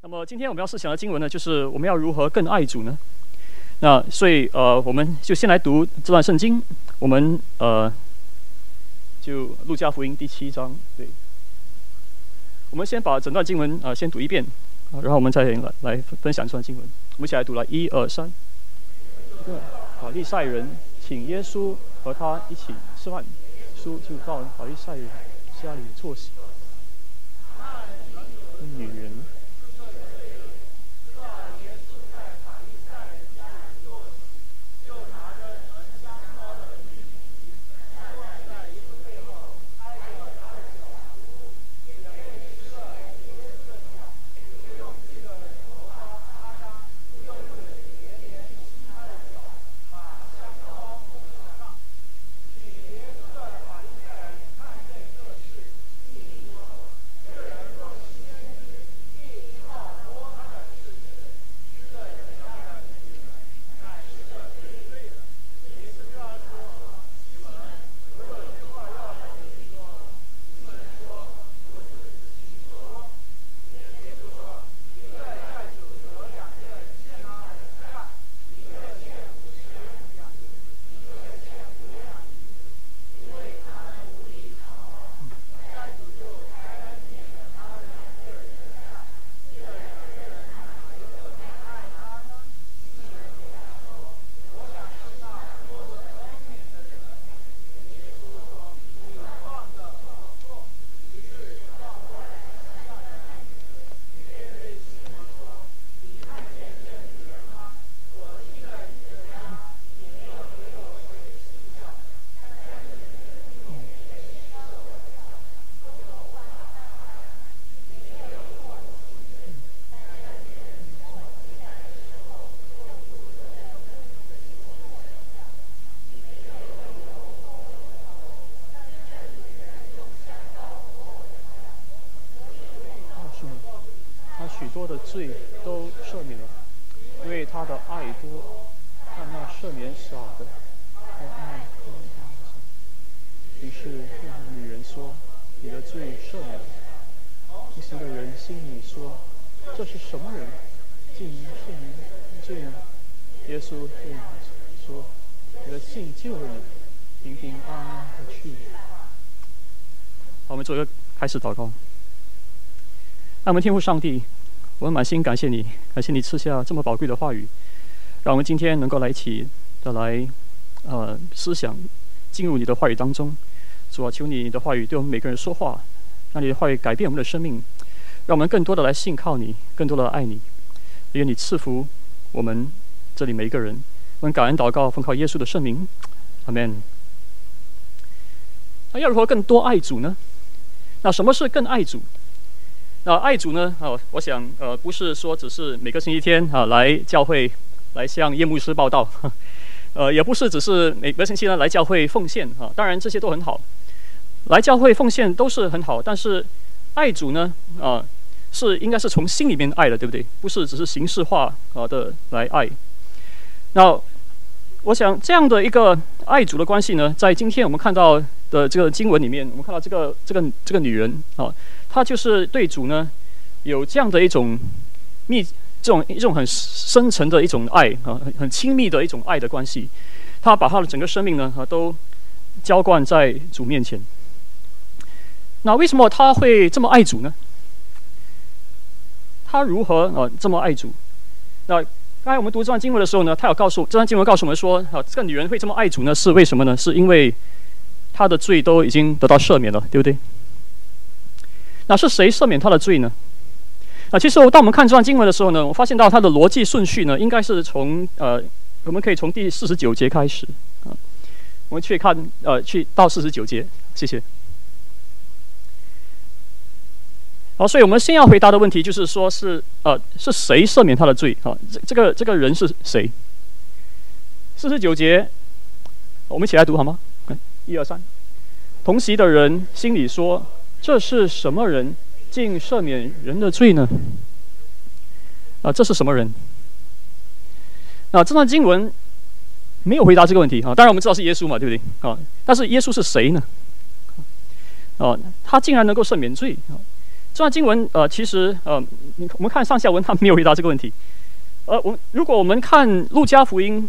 那么今天我们要思想的经文呢，就是我们要如何更爱主呢？那所以我们就先来读这段圣经。我们就路加福音第7章，对。我们先把整段经文先读一遍，然后我们再来分享这段经文。我们一起来读了，1、2、3。法利赛人请耶稣和他一起吃饭，耶稣就到法利赛人家里坐席。女人。许多的罪都赦免了，因为他的爱多，但那赦免少的，爱多于是对女人说：“你的罪赦免了。”一行的人心里说：“这是什么人，竟赦免罪呢？”耶稣对他说：“你的信救了你，平平安安的去。”好，我们做一个开始祷告。那我们天父上帝，我们满心感谢你，感谢你赐下这么宝贵的话语，让我们今天能够一起的来思想，进入你的话语当中。主啊，求你的话语对我们每个人说话，让你的话语改变我们的生命，让我们更多的来信靠你，更多的爱你。愿你赐福我们这里每一个人。我们感恩祷告，奉靠耶稣的圣名，阿们。那要如何更多爱主呢？那什么是更爱主？那爱主呢？我想不是说只是每个星期天来教会来向叶牧师报道，也不是只是每个星期呢来教会奉献当然这些都很好，来教会奉献都是很好，但是爱主呢是应该是从心里面爱的，对不对？不是只是形式化的来爱。那我想这样的一个爱主的关系呢，在今天我们看到的这个经文里面，我们看到这个女人她就是对主呢有这样的一种一种很深沉的一种爱很亲密的一种爱的关系。她把她的整个生命呢都浇灌在主面前。那为什么她会这么爱主呢？她如何这么爱主？那刚才我们读这段经文的时候呢，这段经文告诉我们说这个女人会这么爱主呢，是为什么呢？是因为她的罪都已经得到赦免了，对不对？那是谁赦免她的罪呢？其实当我们看这段经文的时候呢，我发现到它的逻辑顺序呢，应该是从我们可以从第49节开始我们去看去到49节，谢谢。好，所以我们先要回答的问题就是说是谁赦免他的罪这个人是谁？49节，我们一起来读好吗？1、2、3。同席的人心里说：“这是什么人，竟赦免人的罪呢？”这是什么人？这段经文没有回答这个问题当然我们知道是耶稣嘛，对不对但是耶稣是谁呢？他竟然能够赦免罪这段经文其实我们看上下文，他没有回答这个问题。如果我们看路加福音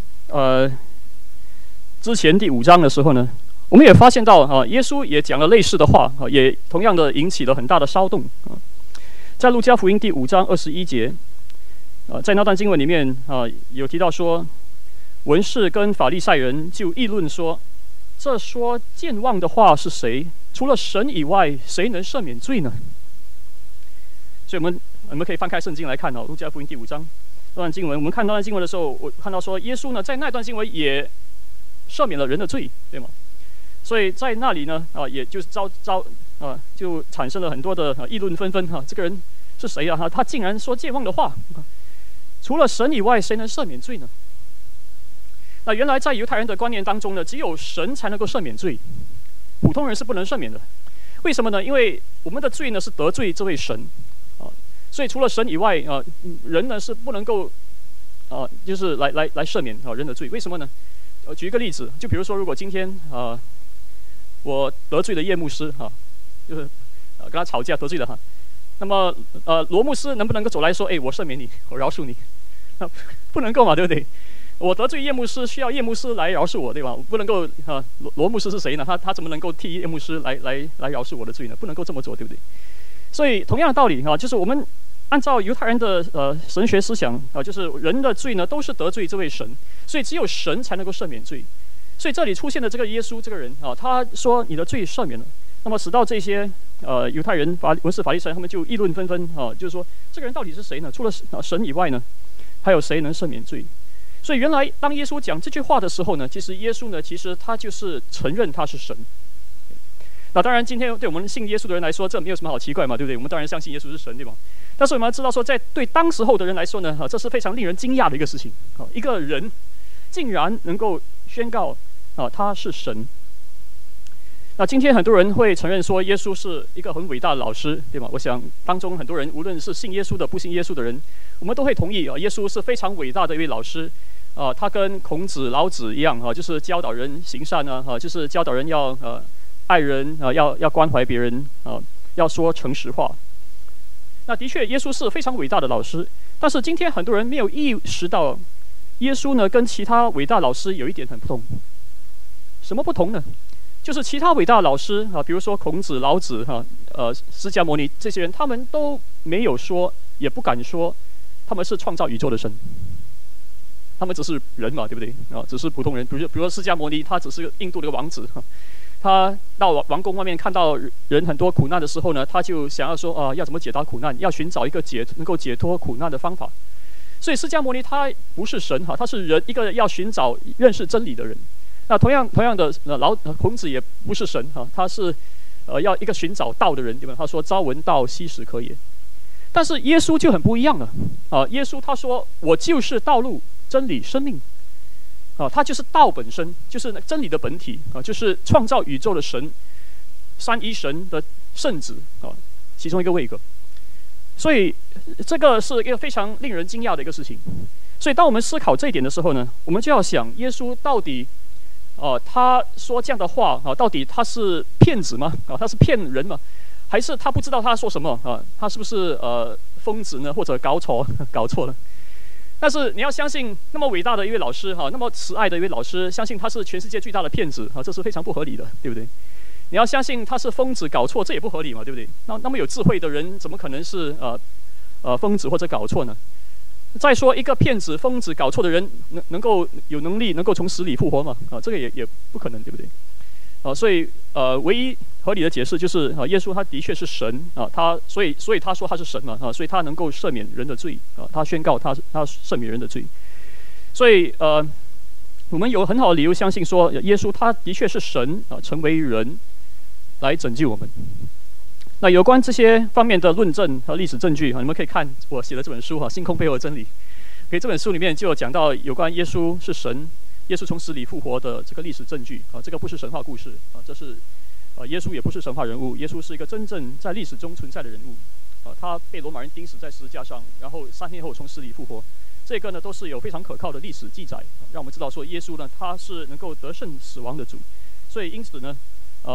之前第5章的时候呢，我们也发现到耶稣也讲了类似的话，也同样的引起了很大的骚动。在路加福音第5章21节，在那段经文里面有提到说，文士跟法利赛人就议论说，这说健忘的话是谁？除了神以外，谁能赦免罪呢？所以我们可以翻开圣经来看路加福音第5章那段经文。我们看那段经文的时候，我看到说，耶稣呢在那段经文也赦免了人的罪，对吗？所以在那里呢也就是就产生了很多的议论纷纷这个人是谁啊？他竟然说健忘的话，除了神以外，谁能赦免罪呢？那原来在犹太人的观念当中呢，只有神才能够赦免罪，普通人是不能赦免的。为什么呢？因为我们的罪呢是得罪这位神所以除了神以外人呢是不能够就是来赦免人的罪。为什么呢？举一个例子，就比如说，如果今天我得罪了叶牧师就是跟他吵架得罪了那么罗牧师能不能够走来说，我赦免你，我饶恕你？不能够嘛，对不对？我得罪叶牧师，需要叶牧师来饶恕我，对吧？不能够罗牧师是谁呢？他怎么能够替叶牧师来饶恕我的罪呢？不能够这么做，对不对？所以同样的道理就是我们按照犹太人的神学思想就是人的罪呢都是得罪这位神，所以只有神才能够赦免罪。所以这里出现的这个耶稣这个人他说你的罪赦免了，那么使到这些犹太人文士法利赛人他们就议论纷纷就是说这个人到底是谁呢？除了神以外呢，还有谁能赦免罪？所以原来当耶稣讲这句话的时候呢，其实耶稣呢，其实他就是承认他是神。那当然，今天对我们信耶稣的人来说，这没有什么好奇怪嘛，对不对？我们当然相信耶稣是神，对吗？但是我们要知道说，在对当时候的人来说呢，这是非常令人惊讶的一个事情一个人竟然能够宣告他是神。那今天很多人会承认说，耶稣是一个很伟大的老师，对吗？我想当中很多人，无论是信耶稣的、不信耶稣的人，我们都会同意耶稣是非常伟大的一位老师。他跟孔子、老子一样就是教导人行善就是教导人要爱人要关怀别人要说诚实话。那的确，耶稣是非常伟大的老师。但是今天很多人没有意识到，耶稣呢跟其他伟大老师有一点很不同。什么不同呢？就是其他伟大的老师比如说孔子、老子释迦牟尼这些人，他们都没有说，也不敢说他们是创造宇宙的神。他们只是人嘛，对不对只是普通人。比如说释迦牟尼，他只是印度的一个王子他到王宫外面看到人很多苦难的时候呢，他就想要说要怎么解答苦难，要寻找一个能够解脱苦难的方法。所以释迦牟尼他不是神他是人，一个要寻找认识真理的人。那同样的孔子也不是神他是要一个寻找道的人，对吧？他说朝闻道，夕死可也。但是耶稣就很不一样了耶稣他说我就是道路、真理、生命他就是道本身，就是真理的本体就是创造宇宙的神，三一神的圣子其中一个位格。所以这个是一个非常令人惊讶的一个事情。所以当我们思考这一点的时候呢，我们就要想耶稣到底他说这样的话到底他是骗子吗他是骗人吗？还是他不知道他说什么他是不是疯子呢？或者搞错了？但是你要相信那么伟大的一位老师那么慈爱的一位老师，相信他是全世界最大的骗子这是非常不合理的，对不对？你要相信他是疯子搞错，这也不合理嘛，对不对？那么有智慧的人怎么可能是疯子或者搞错呢？再说一个骗子、疯子搞错的人能够有能力能够从死里复活吗？这个也不可能，对不对？所以唯一合理的解释就是耶稣他的确是神所以他说他是神嘛所以他能够赦免人的罪他宣告他赦免人的罪。所以我们有很好的理由相信说，耶稣他的确是神成为人来拯救我们。那有关这些方面的论证和历史证据你们可以看我写的这本书《星空背后的真理》。这本书里面就有讲到有关耶稣是神、耶稣从死里复活的这个历史证据这个不是神话故事这是耶稣也不是神话人物，耶稣是一个真正在历史中存在的人物他被罗马人钉死在十字架上，然后3天后从死里复活。这个呢都是有非常可靠的历史记载让我们知道说耶稣呢他是能够得胜死亡的主。所以因此呢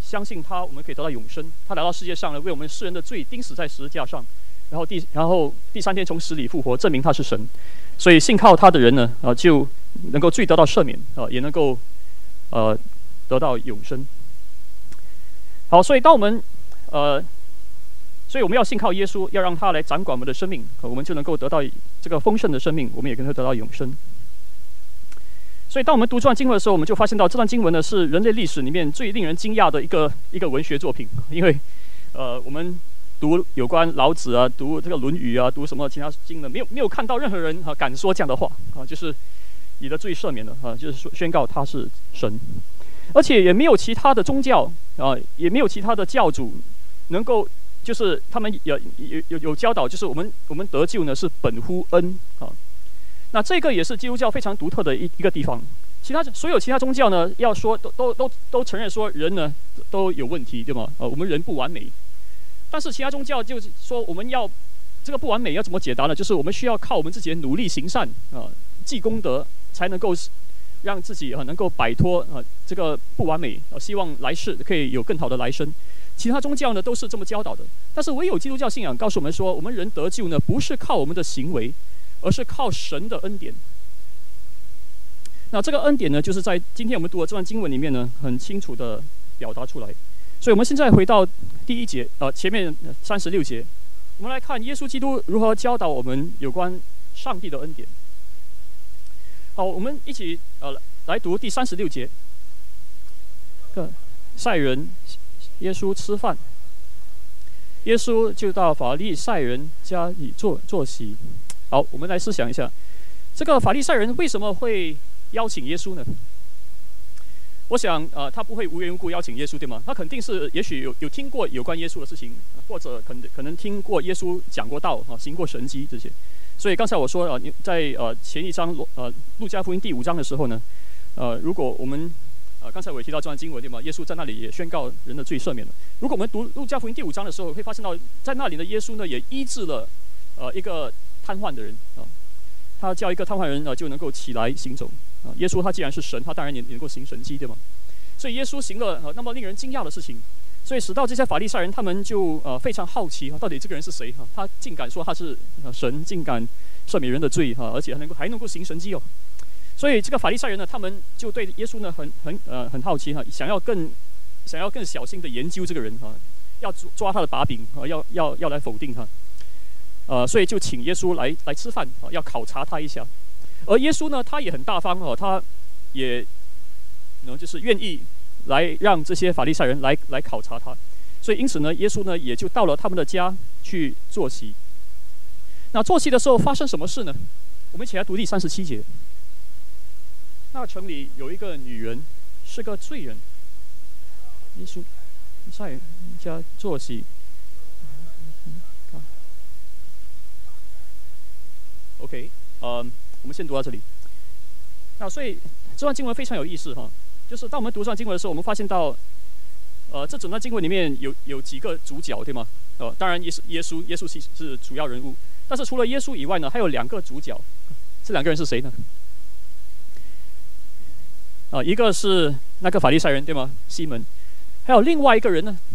相信他，我们可以得到永生。他来到世界上呢，为我们世人的罪钉死在十字架上，然后第三天从死里复活，证明他是神。所以信靠他的人呢，就能够罪得到赦免，也能够得到永生。好，所以当我们所以我们要信靠耶稣，要让他来掌管我们的生命，我们就能够得到这个丰盛的生命，我们也能够得到永生。所以当我们读这段经文的时候，我们就发现到这段经文呢是人类历史里面最令人惊讶的一个文学作品，因为我们读有关老子啊，读这个《论语》啊，读什么其他经呢，没有看到任何人敢说这样的话就是你的罪赦免了就是说宣告他是神，而且也没有其他的宗教也没有其他的教主能够就是他们有教导，就是我们得救呢是本乎恩那这个也是基督教非常独特的一个地方。所有其他宗教呢，要说都承认说人呢都有问题，对吗？我们人不完美，但是其他宗教就是说我们要这个不完美要怎么解答呢？就是我们需要靠我们自己的努力行善积功德，才能够让自己能够摆脱这个不完美希望来世可以有更好的来生。其他宗教呢都是这么教导的，但是唯有基督教信仰告诉我们说，我们人得救呢不是靠我们的行为，而是靠神的恩典。那这个恩典呢，就是在今天我们读的这段经文里面呢，很清楚的表达出来。所以我们现在回到第1节，前面36节，我们来看耶稣基督如何教导我们有关上帝的恩典。好，我们一起来读第36节。赛人耶稣吃饭，耶稣就到法利赛人家里坐席。好，我们来思想一下，这个法利赛人为什么会邀请耶稣呢？我想他不会无缘无故邀请耶稣，对吗？他肯定是也许有听过有关耶稣的事情，或者可能听过耶稣讲过道行过神迹这些。所以刚才我说在前一章路加福音第5章的时候呢，如果我们刚才我也提到这段经文，对吗？耶稣在那里也宣告人的罪赦免了。如果我们读路加福音第5章的时候，会发现到在那里的耶稣呢也医治了一个瘫痪的人他叫一个瘫痪人就能够起来行走耶稣他既然是神，他当然也能够行神迹，对吗？所以耶稣行了那么令人惊讶的事情，所以使到这些法利赛人他们就非常好奇到底这个人是谁他竟敢说他是神，竟敢赦免人的罪而且还能够行神迹哦。所以这个法利赛人呢，他们就对耶稣呢很好奇想要更小心的研究这个人要抓他的把柄要来否定他所以就请耶稣来吃饭要考察他一下。而耶稣呢，他也很大方他也就是愿意来让这些法利赛人来考察他。所以因此呢，耶稣呢也就到了他们的家去坐席。那坐席的时候发生什么事呢？我们一起来读第37节。那城里有一个女人是个罪人，耶稣在家坐席。OK， 我们先读到这里。那所以这段经文非常有意思就是当我们读这段经文的时候，我们发现到，这整段经文里面有几个主角，对吗？当然耶稣是主要人物，但是除了耶稣以外呢，还有2个主角。这2个人是谁呢？一个是那个法利赛人，对吗？西门。还有另外一个人呢？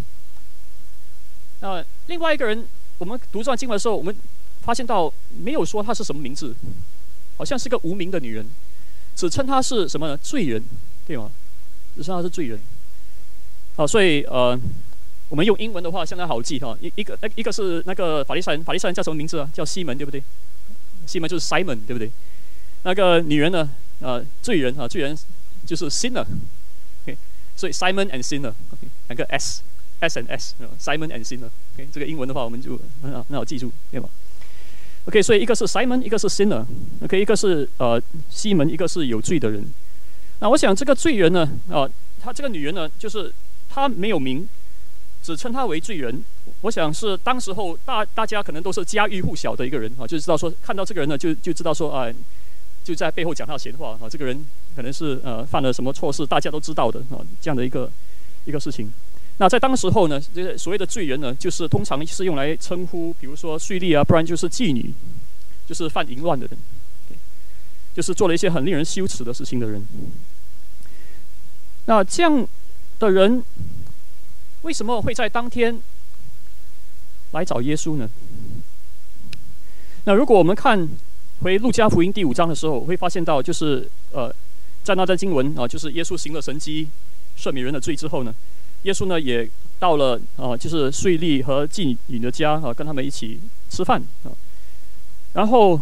另外一个人，我们读这段经文的时候，我们发现到没有说他是什么名字，好像是个无名的女人，只称他是什么呢？罪人，对吗？只称他是罪人。所以我们用英文的话相当好记一个是那个法利赛人叫什么名字啊？叫西门，对不对？西门就是 Simon， 对不对？那个女人呢？罪人就是 sinner， 所以 Simon and sinner， 2个 S and S，Simon and sinner， 这个英文的话我们就很好记住，对吧？OK， 所以一个是 Simon， 一个是 sinner， 一个是西门，一个是有罪的人。那我想这个罪人呢，他这个女人呢，就是她没有名，只称她为罪人。我想是当时候大家可能都是家喻户晓的一个人就知道说看到这个人呢，就知道说就在背后讲他的闲话这个人可能是犯了什么错事，大家都知道的这样的一个事情。那在当时候呢，这个所谓的罪人呢，就是通常是用来称呼，比如说税吏啊，不然就是妓女，就是犯淫乱的人，就是做了一些很令人羞耻的事情的人。那这样的人， 为什么会在当天来找耶稣呢？那如果我们看回路加福音第5章的时候，会发现到就是在那段经文就是耶稣行了神迹，赦免人的罪之后呢，耶稣呢也到了就是税吏和妓女的家跟他们一起吃饭然后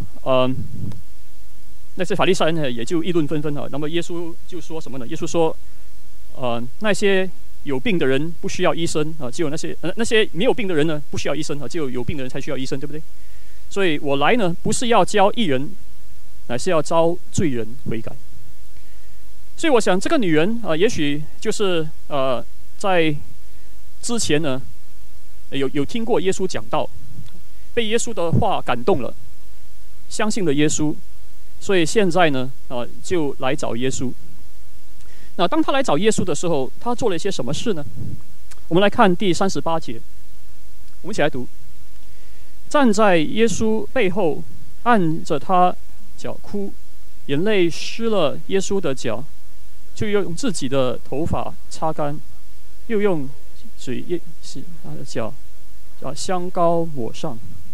那些法利赛人呢也就议论纷纷那么耶稣就说什么呢？耶稣说那些有病的人不需要医生只有那些没有病的人呢不需要医生只有有病的人才需要医生，对不对？所以我来呢不是要教义人，乃是要招罪人悔改。所以我想这个女人也许就是在之前呢有听过耶稣讲道，被耶稣的话感动了，相信了耶稣，所以现在呢就来找耶稣。那当他来找耶稣的时候，他做了一些什么事呢？我们来看第38节，我们一起来读。站在耶稣背后，按着他脚哭，眼泪湿了耶稣的脚，就用自己的头发擦干，又用水洗他的脚，香膏抹上。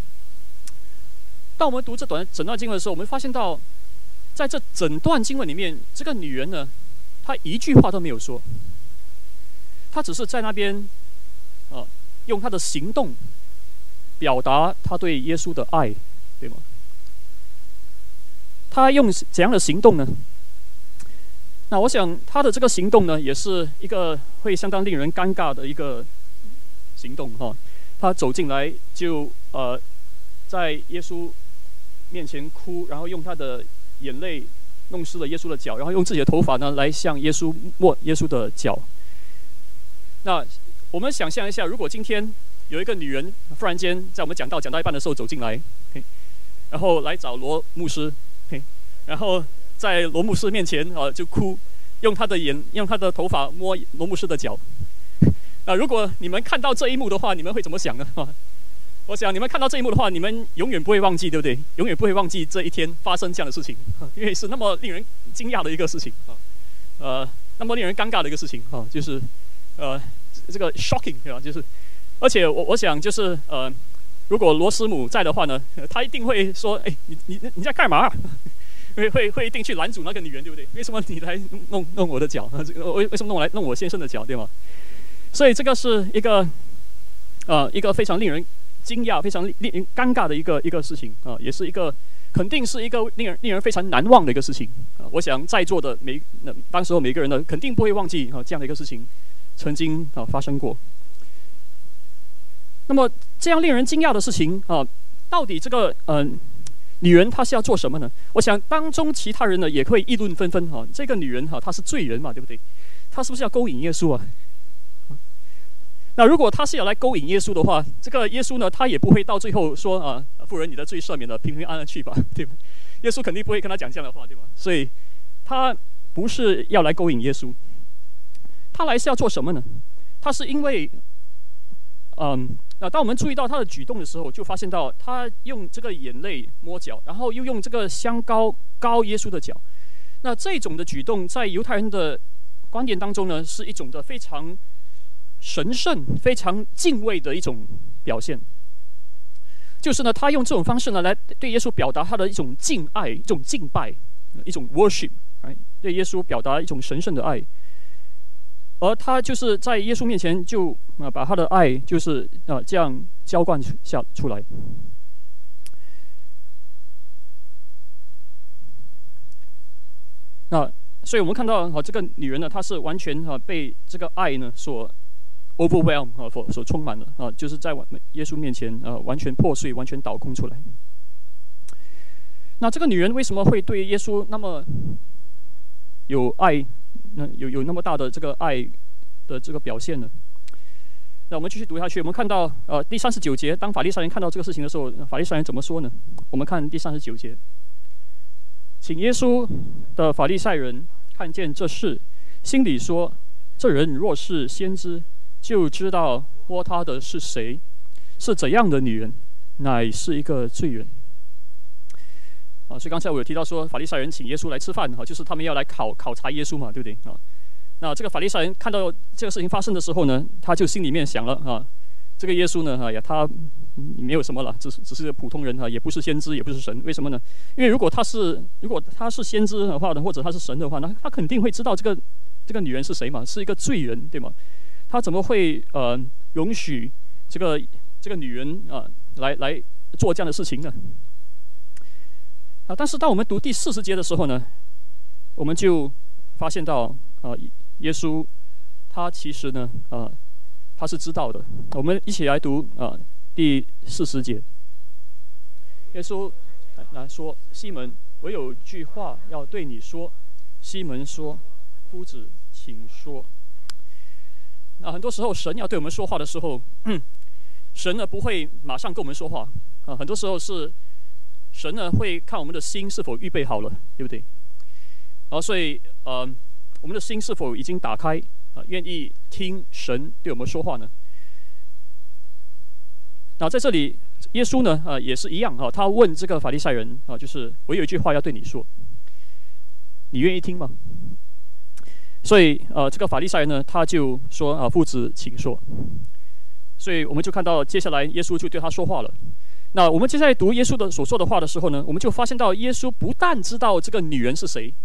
当我们读这整段经文的时候，我们发现到，在这整段经文里面，这个女人呢，她一句话都没有说，她只是在那边用她的行动表达她对耶稣的爱，对吗？她用怎样的行动呢？那我想她的这个行动呢，也是一个会相当令人尴尬的一个行动她走进来就在耶稣面前哭，然后用她的眼泪弄湿了耶稣的脚，然后用自己的头发呢来向耶稣抹耶稣的脚。那我们想象一下，如果今天有一个女人忽然间在我们讲到一半的时候走进来，然后来找罗牧师，然后在罗牧师面前就哭，用他的头发摸罗牧师的脚。如果你们看到这一幕的话，你们会怎么想呢？我想你们看到这一幕的话，你们永远不会忘记，对不对？永远不会忘记这一天发生这样的事情，因为是那么令人惊讶的一个事情那么令人尴尬的一个事情就是这个 shocking 对吧？就是而且我想就是如果罗师母在的话呢，他一定会说：“哎，你在干嘛？”会一定去拦阻那个女人，对不对？为什么你来弄我的脚？为什么弄我先生的脚，对吗？所以这个是一个非常令人惊讶、非常令人尴尬的一个事情也是一个肯定是一个令人非常难忘的一个事情我想在座的当时候每个人呢，肯定不会忘记这样的一个事情曾经发生过。那么这样令人惊讶的事情到底这个女人她是要做什么呢？我想当中其他人呢也会议论纷纷这个女人她是罪人嘛，对不对？她是不是要勾引耶稣啊？那如果她是要来勾引耶稣的话，这个耶稣呢，他也不会到最后说妇人你的罪赦免了，平平安安去吧，对吧？耶稣肯定不会跟他讲这样的话，对吧？所以他不是要来勾引耶稣，他来是要做什么呢？他是因为当我们注意到他的举动的时候，就发现到他用这个眼泪摸脚，然后又用这个香膏膏耶稣的脚。那这种的举动，在犹太人的观点当中呢，是一种的非常神圣、非常敬畏的一种表现。就是呢，他用这种方式呢，来对耶稣表达他的一种敬爱、一种敬拜、一种 worship， 对耶稣表达一种神圣的爱。而他就是在耶稣面前就把他的爱就是这样浇灌出来。那所以我们看到这个女人呢，她是完全被这个爱呢所 overwhelm 所充满了就是在耶稣面前完全破碎，完全倒空出来。那这个女人为什么会对耶稣那么有爱？有那么大的这个爱的这个表现呢？那我们继续读下去，我们看到第39节，当法利赛人看到这个事情的时候，法利赛人怎么说呢？我们看第39节，请耶稣的法利赛人看见这事，心里说：这人若是先知，就知道摸他的是谁，是怎样的女人，乃是一个罪人。所以刚才我有提到说，法利赛人请耶稣来吃饭就是他们要来考察耶稣嘛，对不对那这个法利赛人看到这个事情发生的时候呢，他就心里面想了啊，这个耶稣呢，他没有什么了，只是个普通人啊，也不是先知，也不是神。为什么呢？因为如果他是先知的话呢，或者他是神的话，那他肯定会知道这个女人是谁嘛，是一个罪人，对吗？他怎么会容许这个女人来做这样的事情呢？但是当我们读第40节的时候呢，我们就发现到耶稣他其实呢他是知道的。我们一起来读第40节。耶稣来说：“西门，我有句话要对你说。”西门说：“夫子，请说。”那很多时候神要对我们说话的时候，神呢不会马上跟我们说话很多时候是神呢会看我们的心是否预备好了，对不对？所以我们的心是否已经打开愿意听神对我们说话呢？那在这里，耶稣呢也是一样他问这个法利赛人就是我有一句话要对你说，你愿意听吗？所以这个法利赛人呢他就说夫子，请说。所以我们就看到接下来耶稣就对他说话了。那我们接下来读耶稣的所说的话的时候呢，我们就发现到耶稣不但知道这个女人是谁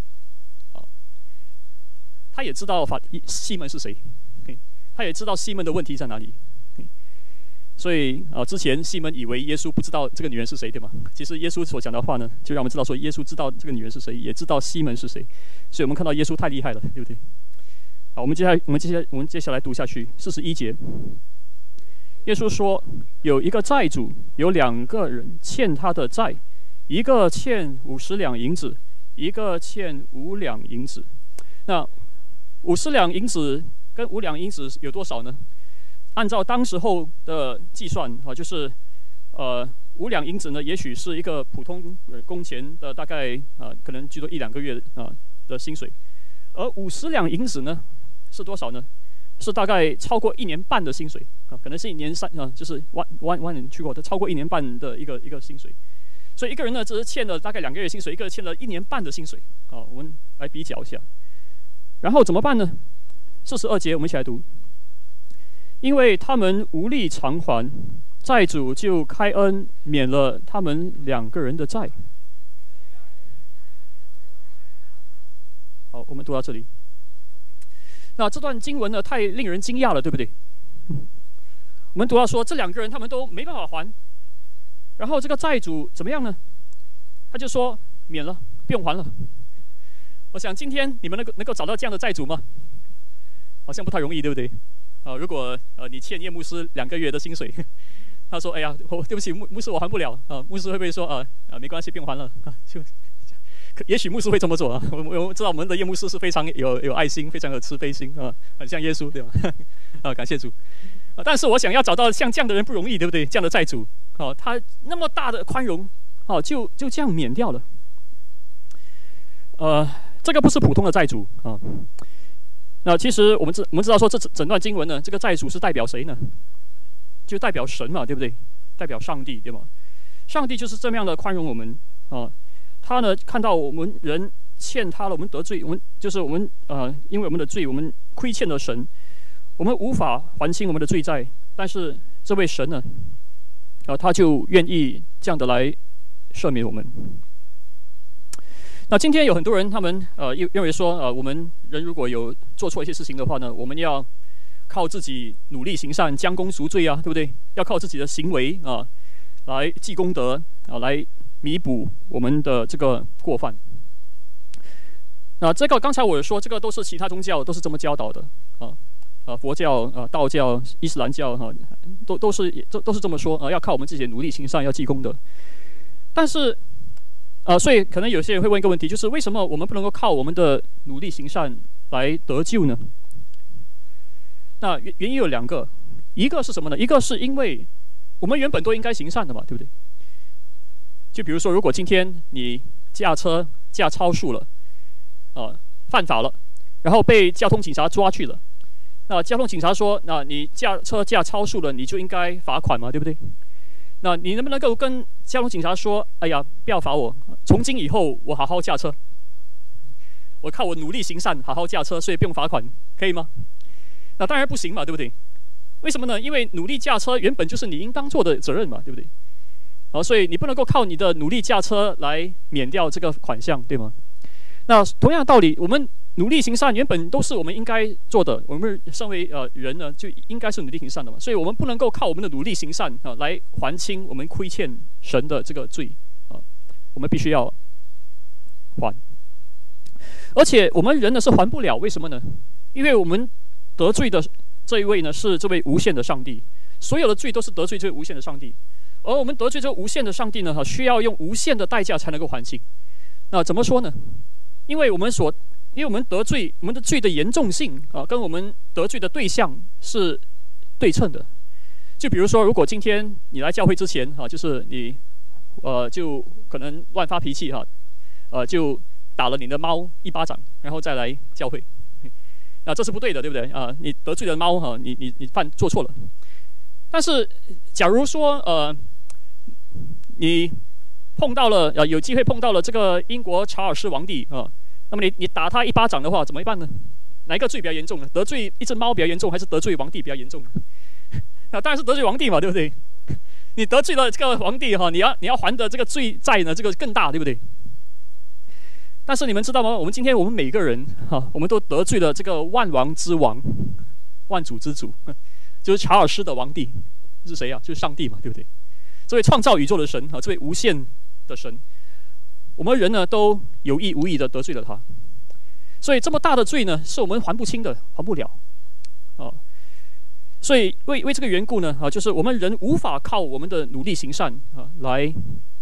他也知道西门是谁他也知道西门的问题在哪里所以之前西门以为耶稣不知道这个女人是谁，对吗？其实耶稣所讲的话呢，就让我们知道说耶稣知道这个女人是谁，也知道西门是谁。所以我们看到耶稣太厉害了，对不对？好，我们接下来读下去41节。耶稣说：“有一个债主有2个人欠他的债，一个欠50两银子，一个欠5两银子。那50两银子跟5两银子有多少呢？按照当时候的计算就是5两银子呢，也许是一个普通工钱的大概可能最多1-2个月的薪水，而50两银子呢是多少呢？是大概超过1年半的薪水可能是1年3就是万人去过的，超过1年半的一个薪水。所以一个人呢只是欠了大概2个月薪水，一个人欠了1年半的薪水我们来比较一下。然后怎么办呢？42节我们一起来读。因为他们无力偿还，债主就开恩免了他们2个人的债。好，我们读到这里。那这段经文呢，太令人惊讶了，对不对？我们读到说，这2个人他们都没办法还，然后这个债主怎么样呢？他就说免了，不用还了。我想今天你们能够找到这样的债主吗？好像不太容易，对不对？如果你欠叶牧师2个月的薪水，他说：“哎呀，对不起，牧师我还不了。”牧师会不会说没关系，不用还了？也许牧师会这么做我知道我们的叶牧师是非常有爱心，非常有慈悲心很像耶稣，对吧？感谢主。但是我想要找到像这样的人不容易，对不对？这样的债主他那么大的宽容就这样免掉了。这个不是普通的债主那其实我们知道说，这整段经文呢，这个债主是代表谁呢？就代表神嘛，对不对？代表上帝，对吗？上帝就是这么样的宽容我们他呢看到我们人欠他了，我们得罪，我们因为我们的罪，我们亏欠了神，我们无法还清我们的罪债，但是这位神呢他就愿意这样的来赦免我们。那今天有很多人，他们认为说我们人如果有做错一些事情的话呢，我们要靠自己努力行善，将功赎罪对不对？要靠自己的行为来积功德来弥补我们的这个过犯。那这个刚才我有说，这个都是其他宗教都是这么教导的佛教道教、伊斯兰教都是这么说要靠我们自己的努力行善，要积功德。但是所以可能有些人会问一个问题，就是为什么我们不能够靠我们的努力行善来得救呢？那原因有2个，一个是什么呢？一个是因为我们原本都应该行善的嘛，对不对？就比如说，如果今天你驾车驾超速了，犯法了，然后被交通警察抓去了，那交通警察说，那你驾车驾超速了，你就应该罚款嘛，对不对？那你能不能够跟交通警察说，哎呀，不要罚我，从今以后我好好驾车？ 我靠我努力行善，好好驾车，所以不用罚款，可以吗？那当然不行嘛，对不对？为什么呢？因为努力驾车原本就是你应当做的责任嘛，对不对？所以你不能够靠你的努力驾车来免掉这个款项，对吗？那同样的道理，我们努力行善原本都是我们应该做的，我们身为人呢，就应该是努力行善的嘛，所以我们不能够靠我们的努力行善来还清我们亏欠神的这个罪我们必须要还。而且我们人呢是还不了，为什么呢？因为我们得罪的这一位呢是这位无限的上帝，所有的罪都是得罪这位无限的上帝，而我们得罪这位无限的上帝呢，需要用无限的代价才能够还清。那怎么说呢？因为我们得罪，我们的罪的严重性跟我们得罪的对象是对称的。就比如说，如果今天你来教会之前就是你就可能乱发脾气就打了你的猫一巴掌，然后再来教会，那这是不对的，对不对你得罪了猫你做错了。但是假如说你碰到了有机会碰到了这个英国查尔斯王帝那么你打他一巴掌的话，怎么办呢？哪一个罪比较严重呢？得罪一只猫比较严重，还是得罪皇帝比较严重呢？当然是得罪皇帝嘛，对不对？你得罪了这个皇帝你要还的这个罪债呢，这个更大，对不对？但是你们知道吗？我们每个人我们都得罪了这个万王之王、万主之主，就是查尔斯的皇帝是谁啊？就是上帝嘛，对不对？这位创造宇宙的神这位无限的神，我们人呢都有意无意的得罪了他，所以这么大的罪呢，是我们还不清的，还不了所以为这个缘故呢就是我们人无法靠我们的努力行善来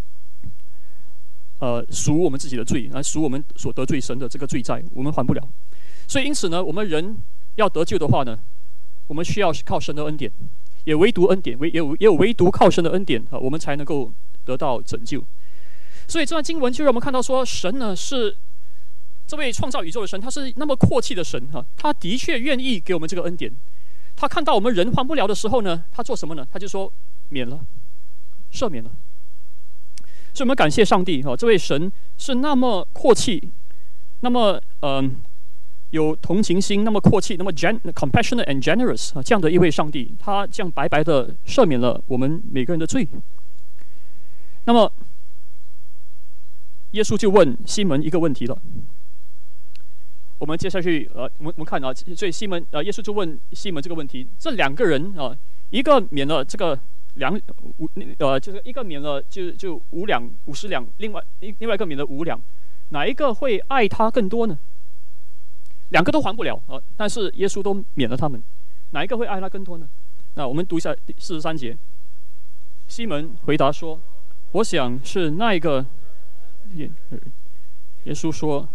赎我们自己的罪，来赎我们所得罪神的这个罪债，我们还不了。所以因此呢，我们人要得救的话呢，我们需要靠神的恩典，也唯独恩典，也有唯独靠神的恩典我们才能够得到拯救。所以这段经文就让我们看到说，神呢是这位创造宇宙的神，他是那么阔气的神他的确愿意给我们这个恩典。他看到我们人还不了的时候呢，他做什么呢？他就说免了，赦免了。所以我们感谢上帝这位神是那么阔气，那么有同情心，那么阔气，那么 compassionate and generous 这样的一位上帝，他这样白白的赦免了我们每个人的罪。那么耶稣就问西门一个问题了。我们接下去我们看所以西门耶稣就问西门这个问题：这两个人一个免了这个就是一个免了就5两50两，另外一个免了5两，哪一个会爱他更多呢？两个都还不了但是耶稣都免了他们，哪一个会爱他更多呢？那我们读一下第43节。西门回答说：“我想是那一个。”耶稣说：“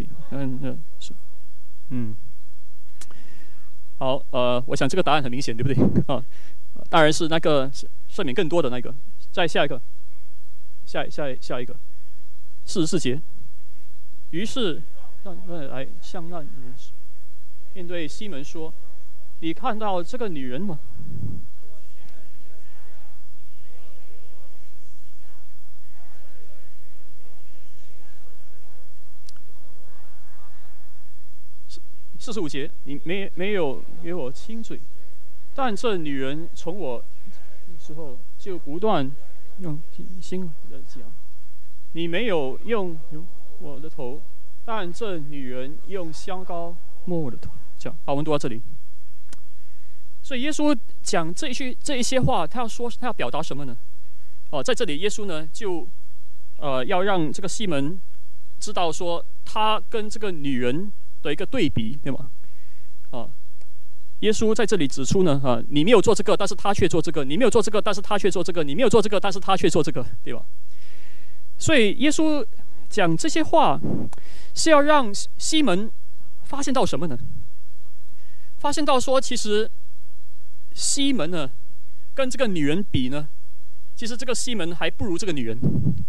好，我想这个答案很明显，对不对？当然是那个赦免更多的那个。再下一个，下一个，44节。于是来向那女人面对西门说：你看到这个女人吗？45节，你没有给我亲嘴，但这女人从我时候就不断用心的讲，你没有用我的头，但这女人用香膏摸我的头。讲好，我们读到这里。所以耶稣讲这一些话，他要表达什么呢？在这里耶稣呢就要让这个西门知道说，他跟这个女人的一个对比，对吗？耶稣在这里指出呢，你没有做这个，但是他却做这个；你没有做这个，但是他却做这个；你没有做这个，但是他却做这个，对吧？所以耶稣讲这些话，是要让西门发现到什么呢？发现到说，其实西门呢，跟这个女人比呢，其实这个西门还不如这个女人。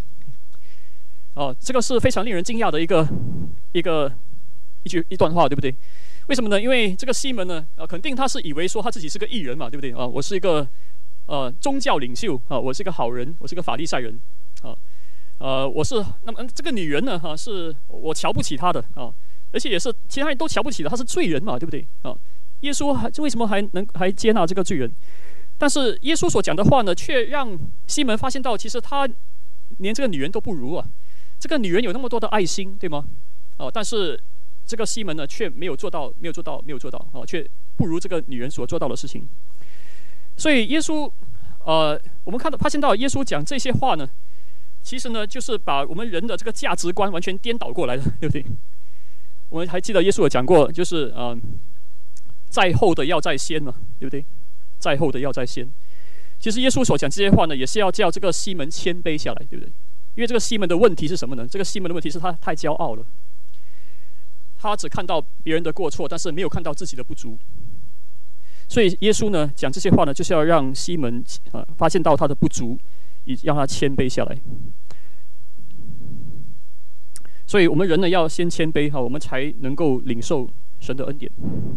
这个是非常令人惊讶的一段话，对不对？为什么呢？因为这个西门呢，肯定他是以为说他自己是个义人嘛，对不对？我是一个宗教领袖我是一个好人，我是个法利赛人我是那么这个女人呢是我瞧不起她的而且也是其他人都瞧不起的，他是罪人嘛，对不对啊？耶稣为什么还接纳这个罪人？但是耶稣所讲的话呢，却让西门发现到，其实他连这个女人都不如啊。这个女人有那么多的爱心，对吗？但是这个西门呢，却没有做到却不如这个女人所做到的事情。所以耶稣，我们发现到耶稣讲这些话呢，其实呢，就是把我们人的这个价值观完全颠倒过来了，对不对？我们还记得耶稣有讲过，就是在后的要在先嘛，对不对？在后的要在先。其实耶稣所讲这些话呢，也是要叫这个西门谦卑下来，对不对？因为这个西门的问题是什么呢？这个西门的问题是他太骄傲了，他只看到别人的过错，但是没有看到自己的不足。所以耶稣呢讲这些话呢，就是要让西门发现到他的不足，以让他谦卑下来。所以我们人呢要先谦卑我们才能够领受神的恩典。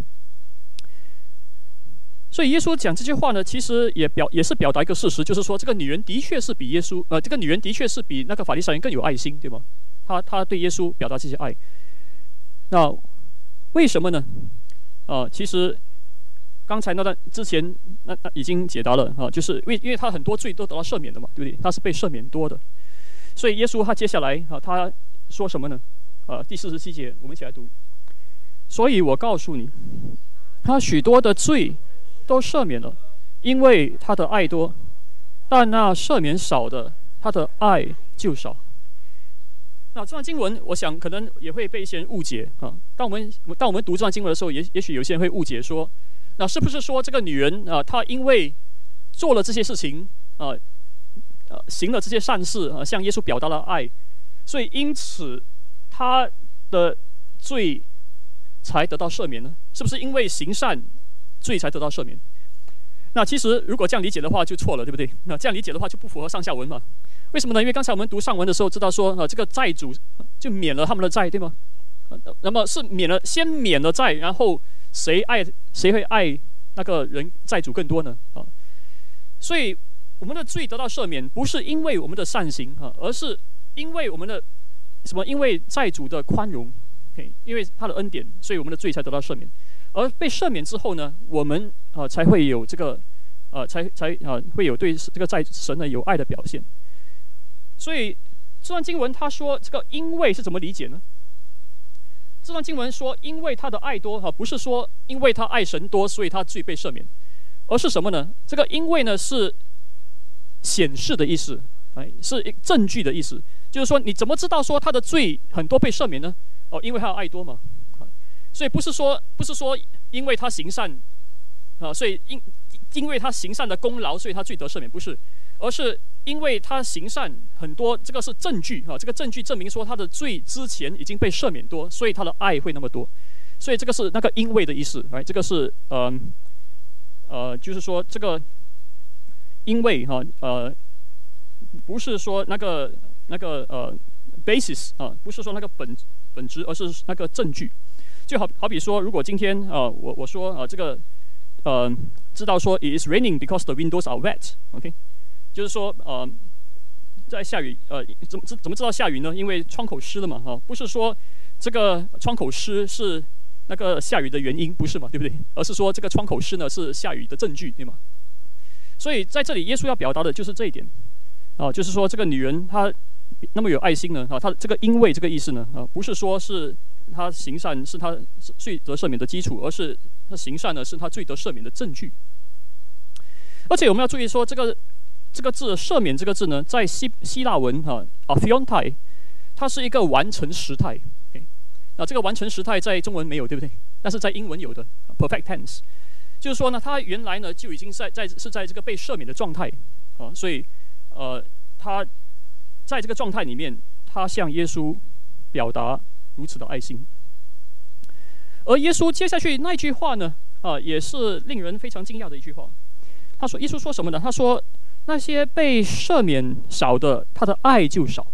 所以耶稣讲这句话呢，其实也是表达一个事实，就是说这个女人的确是比这个女人的确是比那个法利赛人更有爱心，对吗？她对耶稣表达这些爱。那为什么呢？其实刚才那段之前那已经解答了就是因为她很多罪都得到赦免的嘛，对不对？她是被赦免多的。所以耶稣他接下来他说什么呢？第47节，我们一起来读。所以我告诉你，他许多的罪都赦免了，因为他的爱多；但那赦免少的，他的爱就少。那这段经文，我想可能也会被一些人误解当我们读这段经文的时候，也许有些人会误解说，那是不是说这个女人她因为做了这些事情行了这些善事向耶稣表达了爱，所以因此她的罪才得到赦免呢？是不是因为行善罪才得到赦免？那其实如果这样理解的话就错了，对不对？那这样理解的话就不符合上下文嘛？为什么呢？因为刚才我们读上文的时候知道说这个债主就免了他们的债，对吗？那么是先免了债，然后谁会爱那个人债主更多呢？所以我们的罪得到赦免，不是因为我们的善行而是因为我们的因为债主的宽容，因为他的恩典，所以我们的罪才得到赦免。而被赦免之后呢，我们才会有这个会有对这个神呢有爱的表现。所以这段经文他说这个因为是怎么理解呢？这段经文说因为他的爱多不是说因为他爱神多所以他罪被赦免，而是什么呢？这个因为呢是显示的意思，是证据的意思，就是说你怎么知道说他的罪很多被赦免呢？因为他的爱多嘛。所以不是说因为他行善所以因为他行善的功劳，所以他罪得赦免，不是，而是因为他行善很多，这个是证据这个证据证明说他的罪之前已经被赦免多，所以他的爱会那么多。所以这个是那个因为的意思，这个是就是说这个因为不是说那个basis 不是说那个本质，而是那个证据。就好比说，如果今天我说这个知道说 it is raining because the windows are wet，OK，就是说在下雨怎么知道下雨呢？因为窗口湿了嘛不是说这个窗口湿是那个下雨的原因，不是嘛，对不对？而是说这个窗口湿呢是下雨的证据，对吗？所以在这里耶稣要表达的就是这一点就是说这个女人她那么有爱心呢她这个因为这个意思呢不是说是他行善是他罪得赦免的基础，而是他行善呢是他罪得赦免的证据。而且我们要注意说，这个字赦免这个字呢，在希腊文aphiantai， 它是一个完成时态。那这个完成时态在中文没有，对不对？但是在英文有的 perfect tense， 就是说呢，他原来呢就已经是在这个被赦免的状态所以他在这个状态里面，他向耶稣表达如此的爱心。而耶稣接下去那句话呢也是令人非常惊讶的一句话。他说耶稣说什么呢？他说那些被赦免少的，他的爱就少。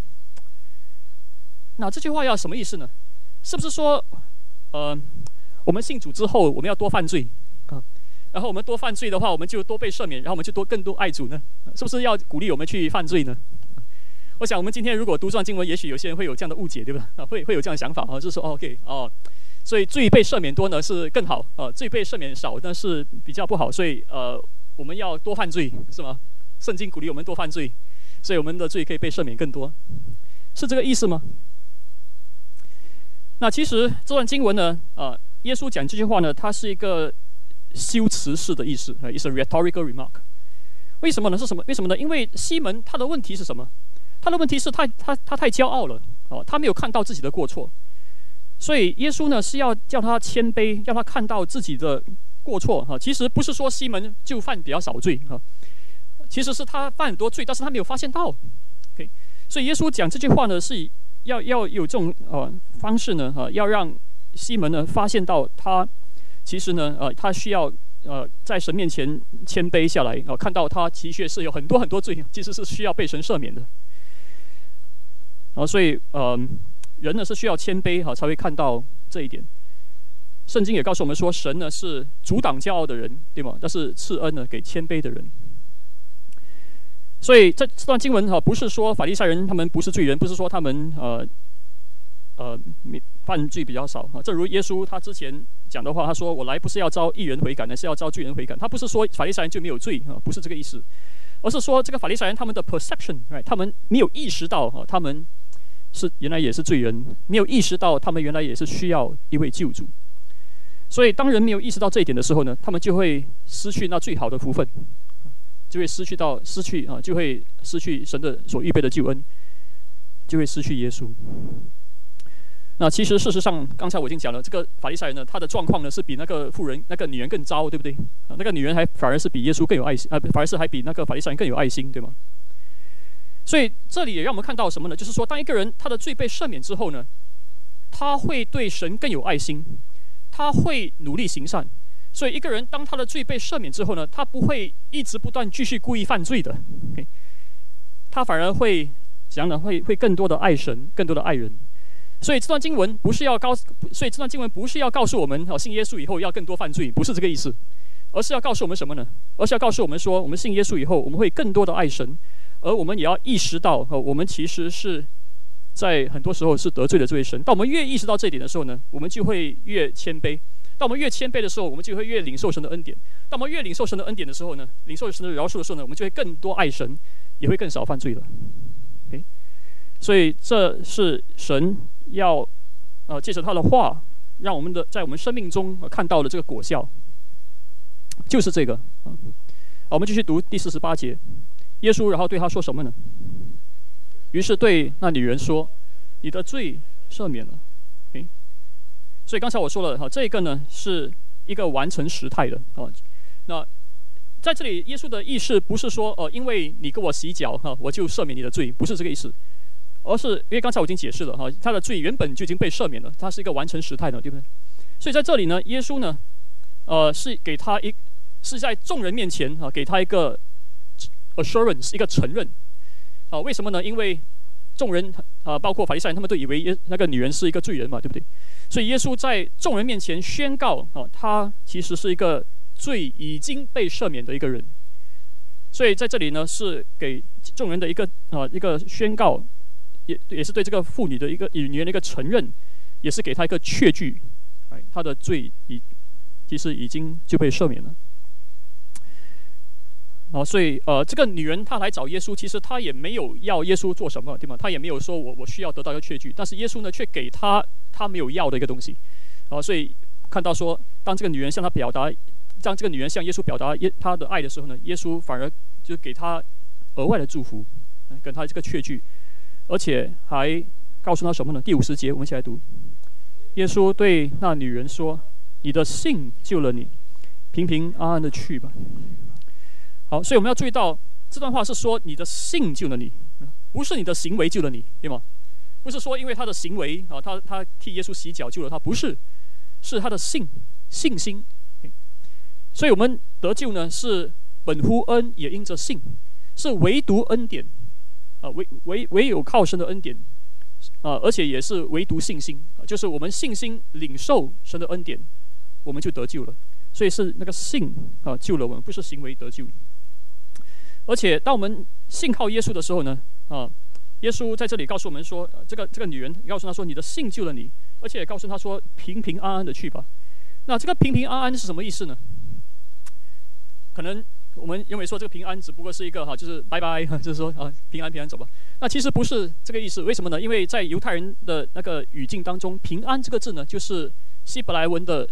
那这句话要什么意思呢？是不是说我们信主之后我们要多犯罪然后我们多犯罪的话，我们就多被赦免，然后我们就更多爱主呢？是不是要鼓励我们去犯罪呢？ 我想我们今天如果读这段经文，也许有些人会有这样的误解，对吧？会有这样的想法啊，就是说 OK 哦，所以罪被赦免多呢是更好啊，罪被赦免少呢是比较不好，所以我们要多犯罪是吗？圣经鼓励我们多犯罪，所以我们的罪可以被赦免更多，是这个意思吗？那其实这段经文呢，耶稣讲这句话呢，它是一个修辞式的意思，is a rhetorical remark。为什么呢？是什么？为什么呢？因为西门他的问题是什么？他的问题是他太骄傲了，他没有看到自己的过错，所以耶稣呢是要叫他谦卑，让他看到自己的过错其实不是说西门就犯比较少罪其实是他犯很多罪，但是他没有发现到。OK， 所以耶稣讲这句话呢，是要有这种方式呢要让西门呢发现到他其实呢他需要在神面前谦卑下来看到他的确是有很多很多罪，其实是需要被神赦免的。所以人呢是需要谦卑才会看到这一点。圣经也告诉我们说，神呢是阻挡骄傲的人，对吗？但是赐恩呢给谦卑的人。所以这段经文不是说法利赛人他们不是罪人，不是说他们犯罪比较少正如耶稣他之前讲的话，他说我来不是要招义人悔改，乃是要招罪人悔改。他不是说法利赛人就没有罪不是这个意思，而是说这个法利赛人他们的 perception， 他们没有意识到他们是原来也是罪人，没有意识到他们原来也是需要一位救主。所以当人没有意识到这一点的时候呢，他们就会失去那最好的福分，就会失去神的所预备的救恩，就会失去耶稣。那其实事实上，刚才我已经讲了，这个法利赛人呢，他的状况呢是比那个妇人、那个女人更糟，对不对？那个女人反而是比耶稣更有爱心，反而是还比那个法利赛人更有爱心，对吗？所以这里也让我们看到什么呢？就是说，当一个人他的罪被赦免之后呢，他会对神更有爱心，他会努力行善。所以一个人当他的罪被赦免之后呢，他不会一直不断继续故意犯罪的，他反而会怎样呢？会更多的爱神，更多的爱人。所以这段经文不是要告诉我们信耶稣以后要更多犯罪，不是这个意思，而是要告诉我们什么呢？而是要告诉我们说，我们信耶稣以后，我们会更多的爱神，而我们也要意识到我们其实是在很多时候是得罪了这位神。当我们越意识到这一点的时候呢，我们就会越谦卑。当我们越谦卑的时候，我们就会越领受神的恩典。当我们越领受神的恩典的时候呢，领受神的饶恕的时候呢，我们就会更多爱神，也会更少犯罪了。所以这是神要借着他的话，让我们在我们生命中看到了这个果效，就是这个我们继续读第48节，耶稣然后对他说什么呢？于是对那女人说：“你的罪赦免了。”所以刚才我说了这个呢是一个完成时态的那在这里耶稣的意思不是说因为你跟我洗脚我就赦免你的罪，不是这个意思，而是因为刚才我已经解释了他的罪原本就已经被赦免了，他是一个完成时态的，对不对？所以在这里呢，耶稣呢是给他是在众人面前给他一个 assurance， 一个承认为什么呢？因为众人包括法利赛人，他们都以为那个女人是一个罪人嘛，对不对？所以耶稣在众人面前宣告他其实是一个罪已经被赦免的一个人。所以在这里呢，是给众人的一个宣告，也是对这个妇女的一个女人的一个承认，也是给他一个确据，他的罪其实已经就被赦免了。所以这个女人她来找耶稣，其实她也没有要耶稣做什么，对吗？她也没有说我需要得到一个确据，但是耶稣呢却给她没有要的一个东西。所以看到说，当这个女人向耶稣表达她的爱的时候呢，耶稣反而就给她额外的祝福，跟她这个确据，而且还告诉她什么呢？第50节，我们一起来读。耶稣对那女人说：“你的信救了你，平平安安的去吧。”好，所以我们要注意到这段话是说你的信救了你，不是你的行为救了你，对吗？不是说因为他的行为他替耶稣洗脚救了他，不是，是他的信心。所以我们得救呢，是本乎恩，也因着信，是唯独恩典唯有靠神的恩典而且也是唯独信心就是我们信心领受神的恩典，我们就得救了。所以是那个信救了我们，不是行为得救。而且当我们信靠耶稣的时候呢， 耶稣在这里告诉我们说，这个女人告诉他说：“你的信救了你。”而且也告诉他说：“平平安安的去吧。”那这个平平安安是什么意思呢？可能我们认为说这个平安只不过是一个就是拜拜，就是说平安平安走吧。那其实不是这个意思，为什么呢？因为在犹太人的那个语境当中，平安这个字呢，就是希伯来文的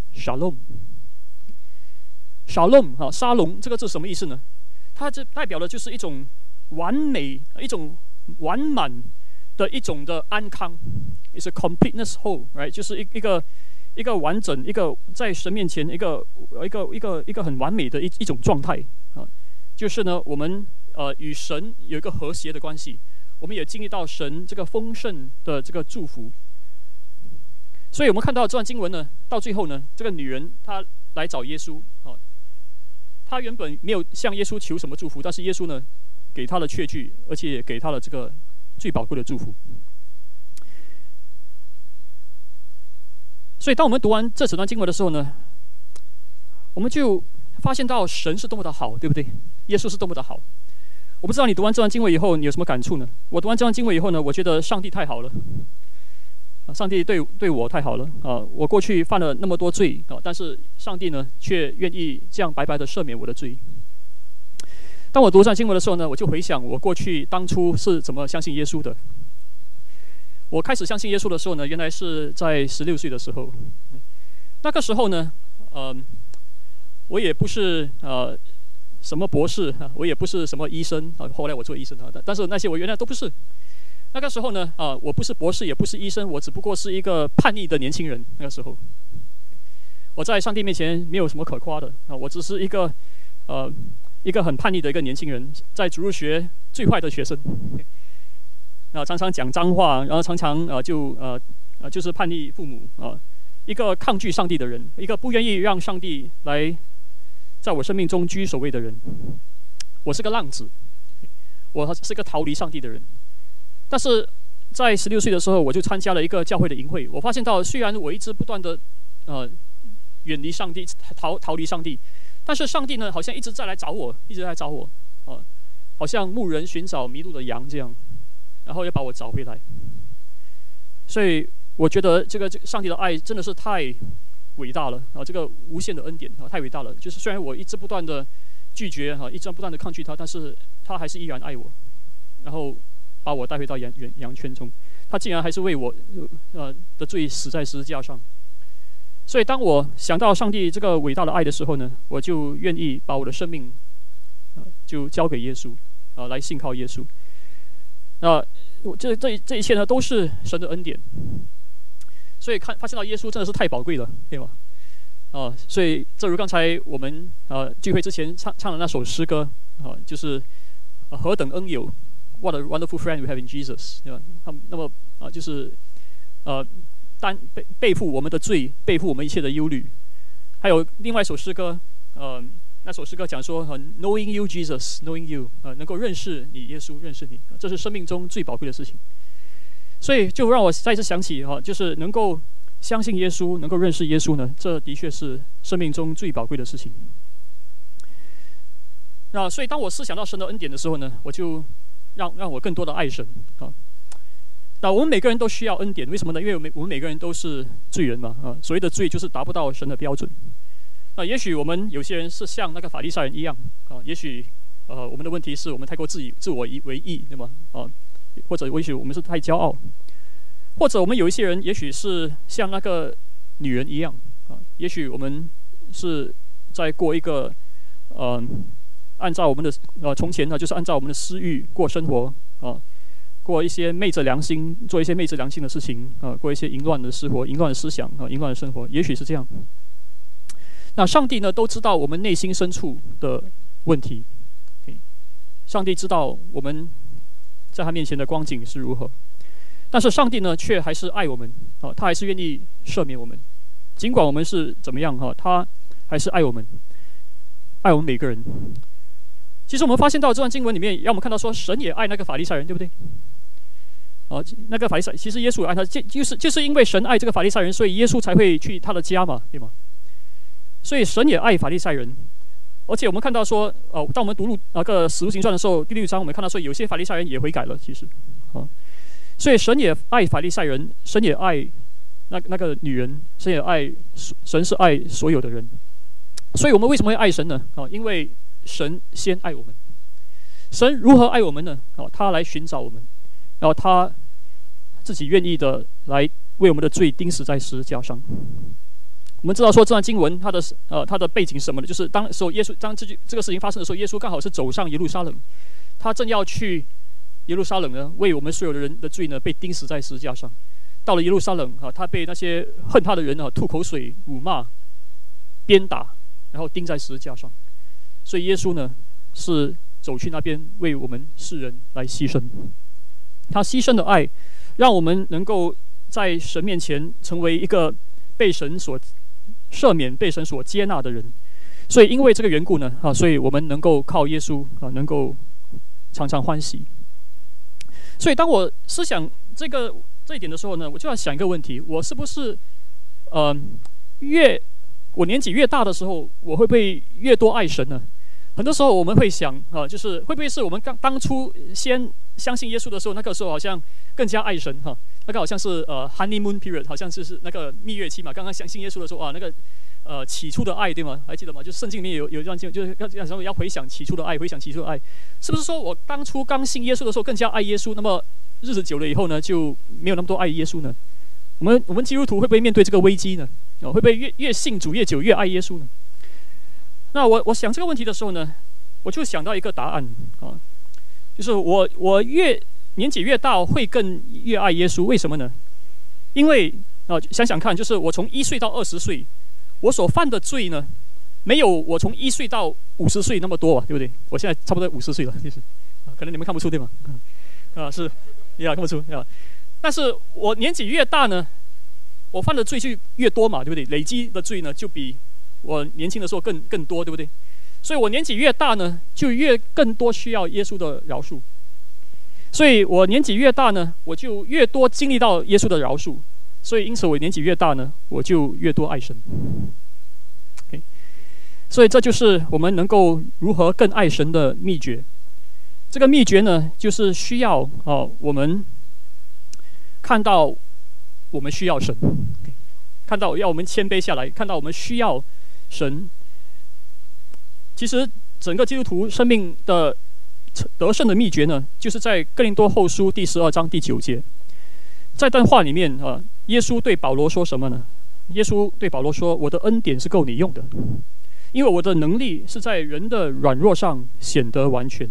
shalom。shalom 沙龙这个字什么意思呢？它这代表的就是一种完美、一种完满的一种的安康 ，is a completeness whole，right？ 就是一个完整，一个在神面前一个很完美的一种状态啊。就是呢，我们与神有一个和谐的关系，我们也经历到神这个丰盛的这个祝福。所以我们看到这段经文呢，到最后呢，这个女人她来找耶稣啊，她原本没有向耶稣求什么祝福，但是耶稣呢，给她了确据，而且也给她了这个最宝贵的祝福。所以，当我们读完这整段经文的时候呢，我们就发现到神是多么的好，对不对？耶稣是多么的好。我不知道你读完这段经文以后，你有什么感触呢？我读完这段经文以后呢，我觉得上帝太好了，上帝对我太好了啊！我过去犯了那么多罪啊，但是上帝呢，却愿意这样白白的赦免我的罪。当我读这段经文的时候呢，我就回想我过去当初是怎么相信耶稣的。我开始相信耶稣的时候呢，原来是在16岁的时候。那个时候呢，我也不是什么博士，我也不是什么医生啊。后来我做医生啊，但是那些我原来都不是。那个时候呢，我不是博士，也不是医生，我只不过是一个叛逆的年轻人。那个时候，我在上帝面前没有什么可夸的啊，我只是一个很叛逆的一个年轻人，在主日学最坏的学生。常常讲脏话，然后常常就是叛逆父母啊，一个抗拒上帝的人，一个不愿意让上帝来在我生命中居首位的人。我是个浪子，我是个逃离上帝的人。但是在16岁的时候，我就参加了一个教会的营会。我发现到，虽然我一直不断的远离上帝，逃离上帝，但是上帝呢，好像一直在来找我，一直在找我好像牧人寻找迷路的羊这样。然后又把我找回来，所以我觉得这个上帝的爱真的是太伟大了啊！这个无限的恩典啊，太伟大了。就是虽然我一直不断的拒绝一直不断的抗拒他，但是他还是依然爱我，然后把我带回到羊圈中。他竟然还是为我的罪死在十字架上。所以当我想到上帝这个伟大的爱的时候呢，我就愿意把我的生命就交给耶稣来信靠耶稣。这一切呢，都是神的恩典。所以发现到耶稣真的是太宝贵了，对吧？所以正如刚才我们聚会之前唱的那首诗歌就是何等恩友 ，What a wonderful friend we have in Jesus， 对吧？那么就是背负我们的罪，背负我们一切的忧虑。还有另外一首诗歌，那首诗歌讲说，Knowing you, Jesus, knowing you， 能够认识你，耶稣，认识你，这是生命中最宝贵的事情。所以就让我再次想起就是能够相信耶稣，能够认识耶稣呢，这的确是生命中最宝贵的事情。所以当我思想到神的恩典的时候呢，我就让我更多的爱神那我们每个人都需要恩典，为什么呢？因为我们每个人都是罪人嘛所谓的罪就是达不到神的标准。也许我们有些人是像那个法利赛人一样也许我们的问题是我们太过自我为义，对吗？或者也许我们是太骄傲，或者我们有一些人也许是像那个女人一样也许我们是在过一个按照我们的从前呢，就是按照我们的私欲过生活过一些昧着良心，做一些昧着良心的事情过一些淫乱的生活、淫乱的思想淫乱的生活，也许是这样。那上帝呢，都知道我们内心深处的问题，上帝知道我们在他面前的光景是如何，但是上帝呢，却还是爱我们他还是愿意赦免我们，尽管我们是怎么样他还是爱我们，爱我们每个人。其实我们发现到这段经文里面，让我们看到说，神也爱那个法利赛人，对不对？那个法利赛，其实耶稣也爱他，就是因为神爱这个法利赛人，所以耶稣才会去他的家嘛，对吗？所以神也爱法利赛人，而且我们看到说，当我们读那个使徒行传的时候，第6章我们看到说，有些法利赛人也悔改了。其实， 啊。所以神也爱法利赛人，神也爱那个女人，神也爱，神是爱所有的人。所以我们为什么会爱神呢？因为神先爱我们。神如何爱我们呢？他来寻找我们，然后他自己愿意的来为我们的罪钉死在十字架上。我们知道说这段经文它的背景是什么呢？就是当这个事情发生的时候，耶稣刚好是走上耶路撒冷，他正要去耶路撒冷呢，为我们所有的人的罪呢被钉死在十字架上。到了耶路撒冷他被那些恨他的人吐口水、辱骂、鞭打，然后钉在十字架上。所以耶稣呢是走去那边为我们世人来牺牲。他牺牲的爱，让我们能够在神面前成为一个被神所赦免、被神所接纳的人。所以因为这个缘故呢所以我们能够靠耶稣能够常常欢喜。所以当我思想这一点的时候呢，我就要想一个问题：我是不是我年纪越大的时候，我会不会越多爱神呢？很多时候我们会想就是会不会是我们当初先相信耶稣的时候，那个时候好像更加爱神那个好像是honeymoon period， 好像是那个蜜月期嘛。刚刚相信耶稣的时候那个起初的爱，对吗？还记得吗？就是圣经里面有一段经文，就是要回想起初的爱，回想起初的爱。是不是说我当初刚信耶稣的时候更加爱耶稣，那么日子久了以后呢，就没有那么多爱耶稣呢？我们基督徒会不会面对这个危机呢？会不会越信主越久越爱耶稣呢？那我想这个问题的时候呢，我就想到一个答案就是我年纪越大会越爱耶稣。为什么呢？因为想想看，就是我从1岁到20岁，我所犯的罪呢，没有我从1岁到50岁那么多对不对？我现在差不多50岁了，其实可能你们看不出对吗？是看不出但是我年纪越大呢，我犯的罪就越多嘛，对不对？累积的罪呢，就比我年轻的时候更多，对不对？所以我年纪越大呢，就更多需要耶稣的饶恕。所以我年纪越大呢，我就越多经历到耶稣的饶恕。所以因此我年纪越大呢，我就越多爱神。所以这就是我们能够如何更爱神的秘诀。这个秘诀呢，就是需要我们看到我们需要神，看到要我们谦卑下来，看到我们需要神。其实整个基督徒生命的得胜的秘诀呢，就是在哥林多后书第12章第9节。在段话里面耶稣对保罗说什么呢？耶稣对保罗说：“我的恩典是够你用的，因为我的能力是在人的软弱上显得完全。”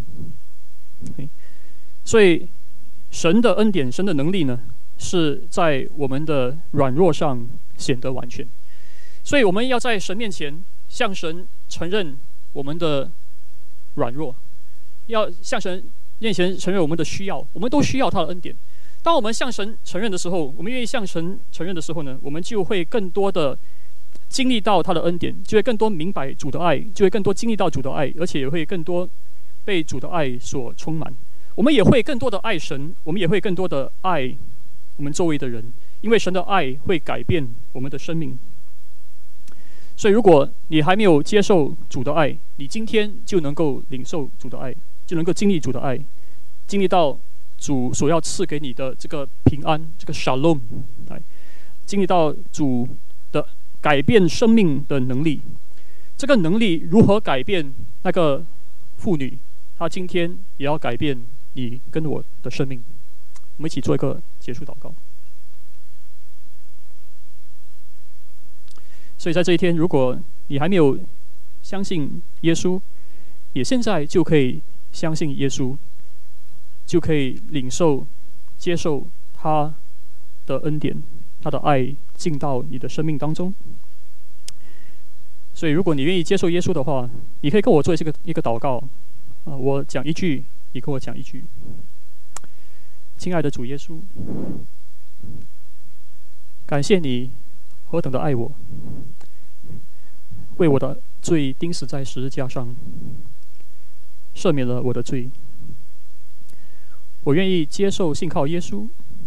所以神的恩典、神的能力呢，是在我们的软弱上显得完全。所以我们要在神面前向神承认我们的软弱，要向神面前承认我们的需要，我们都需要他的恩典。当我们向神承认的时候，我们愿意向神承认的时候呢，我们就会更多的经历到他的恩典，就会更多明白主的爱，就会更多经历到主的爱，而且也会更多被主的爱所充满。我们也会更多的爱神，我们也会更多的爱我们周围的人，因为神的爱会改变我们的生命。所以如果你还没有接受主的爱，你今天就能够领受主的爱，就能够经历主的爱，经历到主所要赐给你的这个平安，这个 shalom， 经历到主的改变生命的能力。这个能力如何改变那个妇女，她今天也要改变你跟我的生命。我们一起做一个结束祷告。所以在这一天，如果你还没有相信耶稣，也现在就可以相信耶稣，就可以领受、接受他的恩典，他的爱进到你的生命当中。所以如果你愿意接受耶稣的话，你可以跟我做一个祷告我讲一句，你跟我讲一句。亲爱的主耶稣，感谢你何等的爱我，为我的罪钉死在十字架上，赦免了我的罪。我愿意接受信靠耶稣，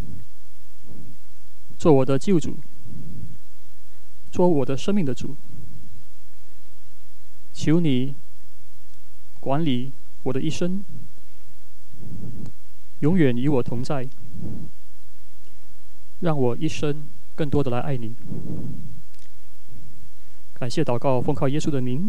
做我的救主，做我的生命的主。求你管理我的一生， 永远与我同在，让我一生更多的来爱你。感谢祷告，奉靠耶稣的名，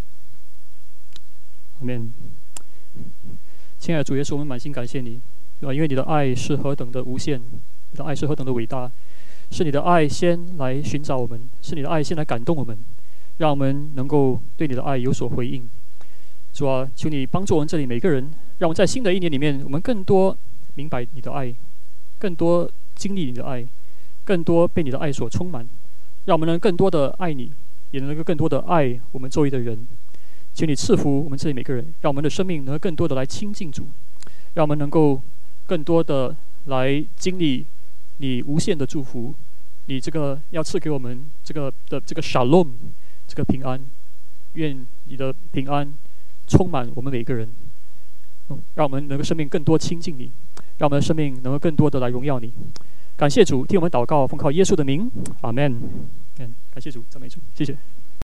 阿们。亲爱的主耶稣，我们满心感谢你，因为你的爱是何等的无限，你的爱是何等的伟大，是你的爱先来寻找我们，是你的爱先来感动我们，让我们能够对你的爱有所回应。主啊，求你帮助我们这里每个人，让我们在新的一年里面，我们更多明白你的爱，更多经历你的爱，更多被你的爱所充满，让我们能更多的爱你，也能够更多的爱我们周围的人。求你赐福我们这里每个人，让我们的生命能够更多的来亲近主，让我们能够更多的来经历你无限的祝福，你这个要赐给我们这个 shalom 这个平安，愿你的平安充满我们每个人，让我们能够生命更多亲近你，让我们的生命能够更多的来荣耀你。感谢主，听我们祷告，奉靠耶稣的名，阿们。感谢主，赞美主，谢谢。